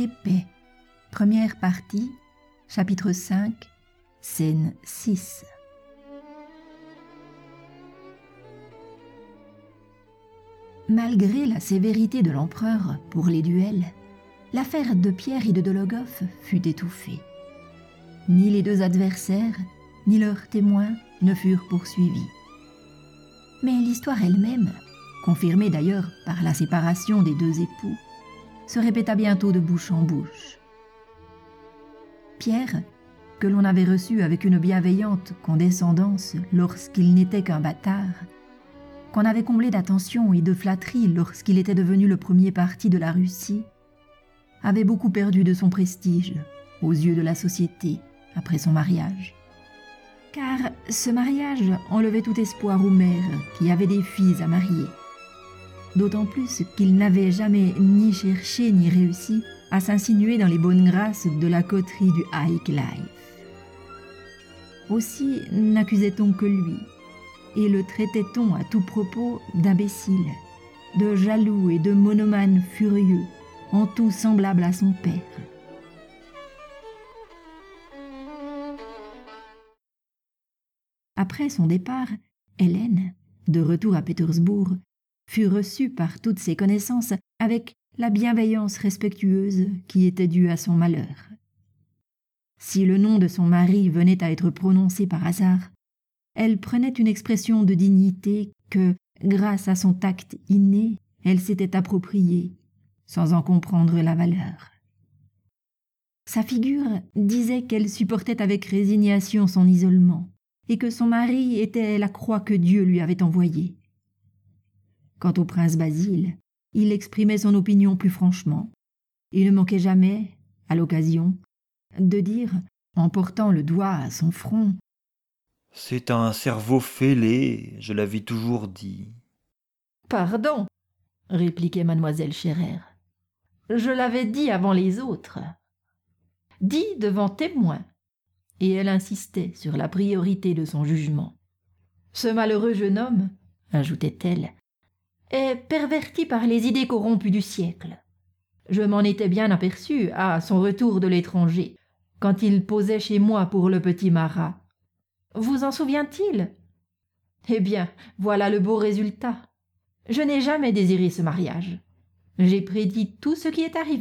l'épée. Première partie, chapitre 5, scène 6. Malgré la sévérité de l'empereur pour les duels, l'affaire de Pierre et de Dologov fut étouffée. Ni les deux adversaires, ni leurs témoins ne furent poursuivis. Mais l'histoire elle-même, confirmée d'ailleurs par la séparation des deux époux, se répéta bientôt de bouche en bouche. Pierre, que l'on avait reçu avec une bienveillante condescendance lorsqu'il n'était qu'un bâtard, qu'on avait comblé d'attention et de flatterie lorsqu'il était devenu le premier parti de la Russie, avait beaucoup perdu de son prestige aux yeux de la société après son mariage. Car ce mariage enlevait tout espoir aux mères qui avaient des filles à marier. D'autant plus qu'il n'avait jamais ni cherché ni réussi à s'insinuer dans les bonnes grâces de la coterie du high life. Aussi n'accusait-on que lui, et le traitait-on à tout propos d'imbécile, de jaloux et de monomane furieux, en tout semblable à son père. Après son départ, Hélène, de retour à Pétersbourg, fut reçue par toutes ses connaissances avec la bienveillance respectueuse qui était due à son malheur. Si le nom de son mari venait à être prononcé par hasard, elle prenait une expression de dignité que, grâce à son tact inné, elle s'était appropriée, sans en comprendre la valeur. Sa figure disait qu'elle supportait avec résignation son isolement, et que son mari était la croix que Dieu lui avait envoyée. Quant au prince Basile, il exprimait son opinion plus franchement. Il ne manquait jamais, à l'occasion, de dire, en portant le doigt à son front, « C'est un cerveau fêlé, je l'avais toujours dit. » « Pardon, » répliquait mademoiselle Scherer. « Je l'avais dit avant les autres. Dit devant témoins. » Et elle insistait sur la priorité de son jugement. « Ce malheureux jeune homme, » ajoutait-elle, « est perverti par les idées corrompues du siècle. Je m'en étais bien aperçue à son retour de l'étranger, quand il posait chez moi pour le petit Marat. Vous en souvient-il ? Eh bien, voilà le beau résultat. Je n'ai jamais désiré ce mariage. J'ai prédit tout ce qui est arrivé. »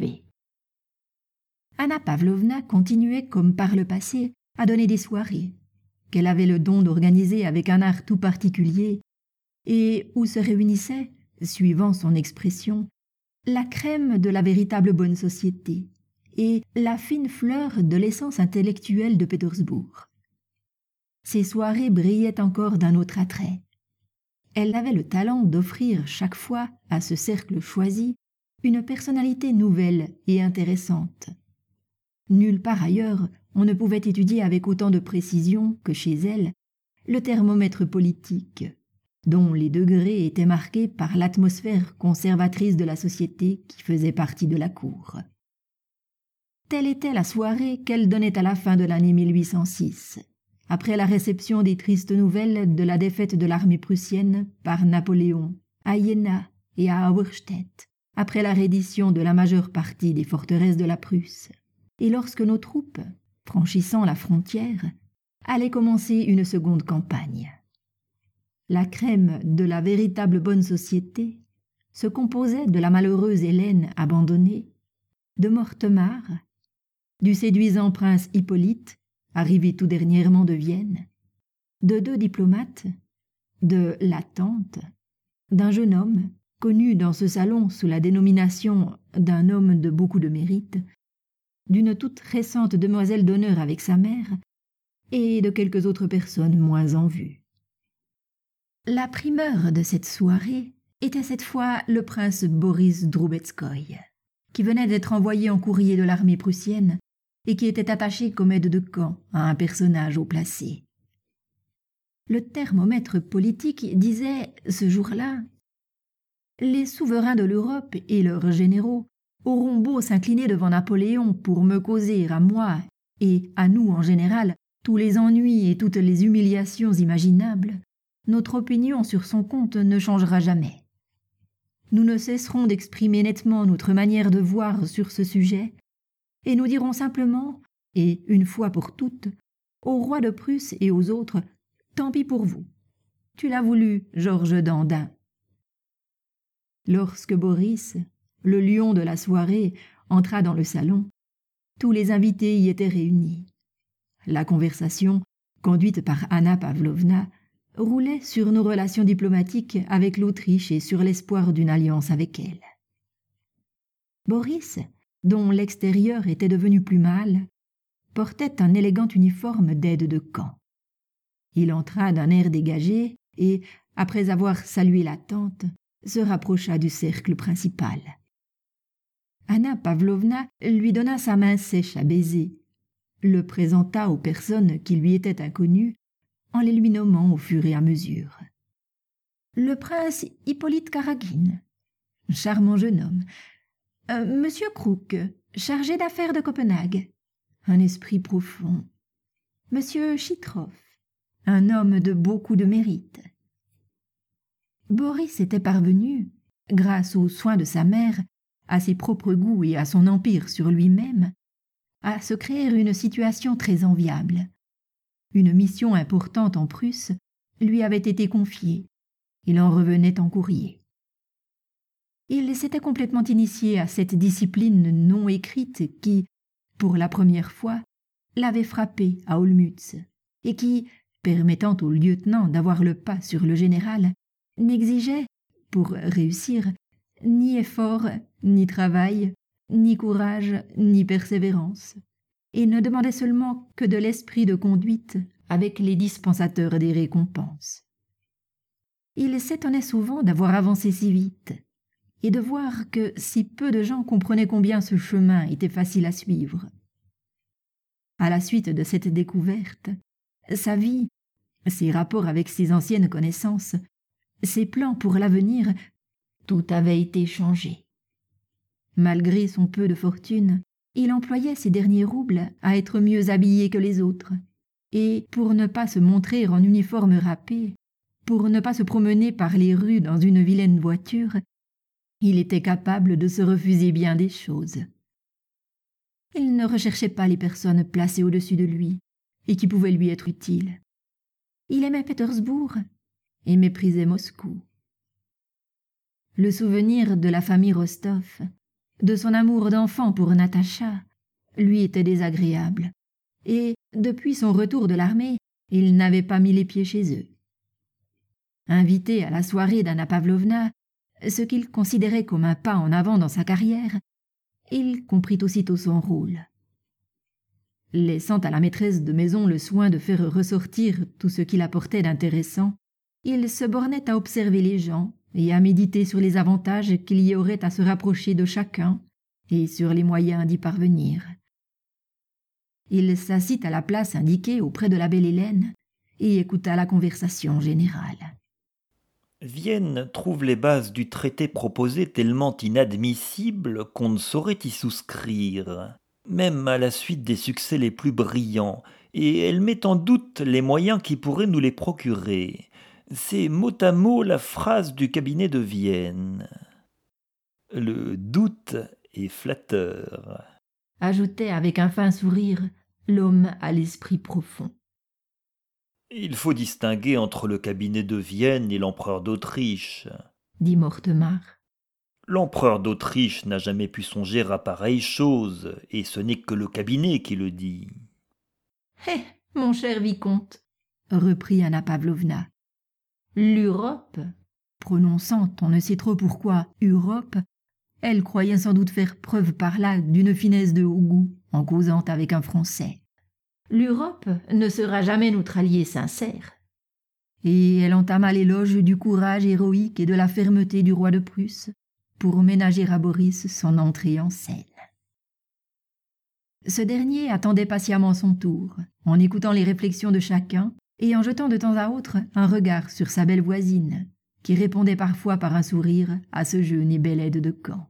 Anna Pavlovna continuait comme par le passé à donner des soirées, qu'elle avait le don d'organiser avec un art tout particulier, et où se réunissait, suivant son expression, la crème de la véritable bonne société et la fine fleur de l'essence intellectuelle de Pétersbourg. Ces soirées brillaient encore d'un autre attrait. Elle avait le talent d'offrir chaque fois à ce cercle choisi une personnalité nouvelle et intéressante. Nulle part ailleurs on ne pouvait étudier avec autant de précision que chez elle le thermomètre politique, dont les degrés étaient marqués par l'atmosphère conservatrice de la société qui faisait partie de la cour. Telle était la soirée qu'elle donnait à la fin de l'année 1806, après la réception des tristes nouvelles de la défaite de l'armée prussienne par Napoléon à Iéna et à Auerstedt, après la reddition de la majeure partie des forteresses de la Prusse, et lorsque nos troupes, franchissant la frontière, allaient commencer une seconde campagne. La crème de la véritable bonne société se composait de la malheureuse Hélène abandonnée, de Mortemart, du séduisant prince Hippolyte, arrivé tout dernièrement de Vienne, de deux diplomates, de la tante, d'un jeune homme, connu dans ce salon sous la dénomination d'un homme de beaucoup de mérite, d'une toute récente demoiselle d'honneur avec sa mère, et de quelques autres personnes moins en vue. La primeur de cette soirée était cette fois le prince Boris Droubetskoï, qui venait d'être envoyé en courrier de l'armée prussienne et qui était attaché comme aide de camp à un personnage haut placé. Le thermomètre politique disait, ce jour-là, « Les souverains de l'Europe et leurs généraux auront beau s'incliner devant Napoléon pour me causer à moi et à nous en général tous les ennuis et toutes les humiliations imaginables, notre opinion sur son compte ne changera jamais. Nous ne cesserons d'exprimer nettement notre manière de voir sur ce sujet et nous dirons simplement, et une fois pour toutes, au roi de Prusse et aux autres, tant pis pour vous. Tu l'as voulu, Georges Dandin. » Lorsque Boris, le lion de la soirée, entra dans le salon, tous les invités y étaient réunis. La conversation, conduite par Anna Pavlovna, roulait sur nos relations diplomatiques avec l'Autriche et sur l'espoir d'une alliance avec elle. Boris, dont l'extérieur était devenu plus mâle, portait un élégant uniforme d'aide de camp. Il entra d'un air dégagé et, après avoir salué la tante, se rapprocha du cercle principal. Anna Pavlovna lui donna sa main sèche à baiser, le présenta aux personnes qui lui étaient inconnues, en les lui nommant au fur et à mesure. Le prince Hippolyte Karagine, charmant jeune homme. Monsieur Kruk, chargé d'affaires de Copenhague, un esprit profond. Monsieur Chitrov, un homme de beaucoup de mérite. Boris était parvenu, grâce aux soins de sa mère, à ses propres goûts et à son empire sur lui-même, à se créer une situation très enviable. Une mission importante en Prusse lui avait été confiée. Il en revenait en courrier. Il s'était complètement initié à cette discipline non écrite qui, pour la première fois, l'avait frappé à Olmütz, et qui, permettant au lieutenant d'avoir le pas sur le général, n'exigeait, pour réussir, ni effort, ni travail, ni courage, ni persévérance, et ne demandait seulement que de l'esprit de conduite avec les dispensateurs des récompenses. Il s'étonnait souvent d'avoir avancé si vite, et de voir que si peu de gens comprenaient combien ce chemin était facile à suivre. À la suite de cette découverte, sa vie, ses rapports avec ses anciennes connaissances, ses plans pour l'avenir, tout avait été changé. Malgré son peu de fortune, il employait ses derniers roubles à être mieux habillé que les autres, et pour ne pas se montrer en uniforme râpé, pour ne pas se promener par les rues dans une vilaine voiture, il était capable de se refuser bien des choses. Il ne recherchait pas les personnes placées au-dessus de lui et qui pouvaient lui être utiles. Il aimait Pétersbourg et méprisait Moscou. Le souvenir de la famille Rostov, de son amour d'enfant pour Natacha, lui était désagréable, et, depuis son retour de l'armée, il n'avait pas mis les pieds chez eux. Invité à la soirée d'Anna Pavlovna, ce qu'il considérait comme un pas en avant dans sa carrière, il comprit aussitôt son rôle. Laissant à la maîtresse de maison le soin de faire ressortir tout ce qu'il apportait d'intéressant, il se bornait à observer les gens et à méditer sur les avantages qu'il y aurait à se rapprocher de chacun et sur les moyens d'y parvenir. Il s'assit à la place indiquée auprès de la belle Hélène et écouta la conversation générale. Vienne trouve les bases du traité proposé tellement inadmissibles qu'on ne saurait y souscrire, même à la suite des succès les plus brillants, et elle met en doute les moyens qui pourraient nous les procurer. C'est mot à mot la phrase du cabinet de Vienne. Le doute est flatteur, ajoutait avec un fin sourire l'homme à l'esprit profond. Il faut distinguer entre le cabinet de Vienne et l'empereur d'Autriche, dit Mortemart. L'empereur d'Autriche n'a jamais pu songer à pareille chose, et ce n'est que le cabinet qui le dit. Hé, mon cher vicomte, reprit Anna Pavlovna, l'Europe, prononçant on ne sait trop pourquoi Europe, elle croyait sans doute faire preuve par là d'une finesse de haut goût en causant avec un Français. L'Europe ne sera jamais notre allié sincère. Et elle entama l'éloge du courage héroïque et de la fermeté du roi de Prusse pour ménager à Boris son entrée en scène. Ce dernier attendait patiemment son tour, en écoutant les réflexions de chacun et en jetant de temps à autre un regard sur sa belle voisine, qui répondait parfois par un sourire à ce jeune et bel aide de camp.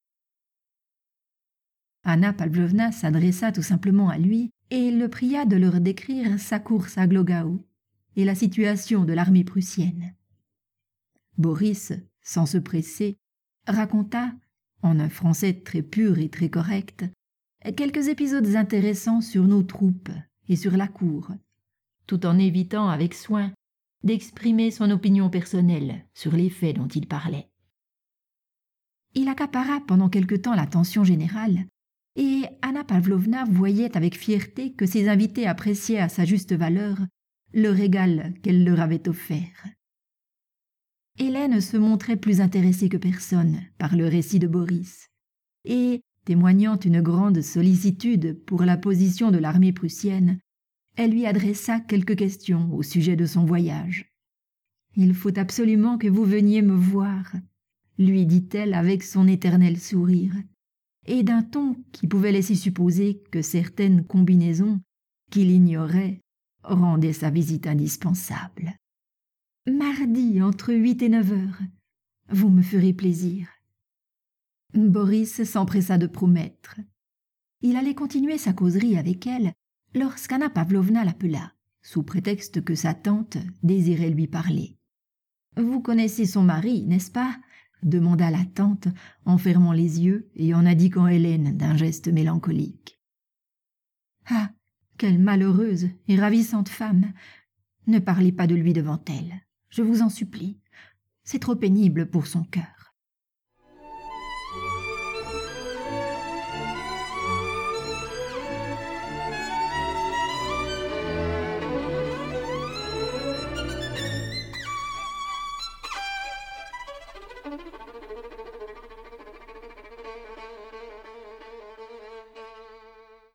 Anna Pavlovna s'adressa tout simplement à lui et le pria de leur décrire sa course à Glogau et la situation de l'armée prussienne. Boris, sans se presser, raconta, en un français très pur et très correct, quelques épisodes intéressants sur nos troupes et sur la cour, tout en évitant avec soin d'exprimer son opinion personnelle sur les faits dont il parlait. Il accapara pendant quelque temps l'attention générale, et Anna Pavlovna voyait avec fierté que ses invités appréciaient à sa juste valeur le régal qu'elle leur avait offert. Hélène se montrait plus intéressée que personne par le récit de Boris, et, témoignant une grande sollicitude pour la position de l'armée prussienne, elle lui adressa quelques questions au sujet de son voyage. « Il faut absolument que vous veniez me voir », lui dit-elle avec son éternel sourire, et d'un ton qui pouvait laisser supposer que certaines combinaisons qu'il ignorait rendaient sa visite indispensable. « Mardi, entre 8 et 9 heures. Vous me ferez plaisir. » Boris s'empressa de promettre. Il allait continuer sa causerie avec elle lorsqu'Anna Pavlovna l'appela, sous prétexte que sa tante désirait lui parler. « Vous connaissez son mari, n'est-ce pas ?» demanda la tante en fermant les yeux et en indiquant Hélène d'un geste mélancolique. « Ah, quelle malheureuse et ravissante femme! Ne parlez pas de lui devant elle, je vous en supplie. C'est trop pénible pour son cœur. »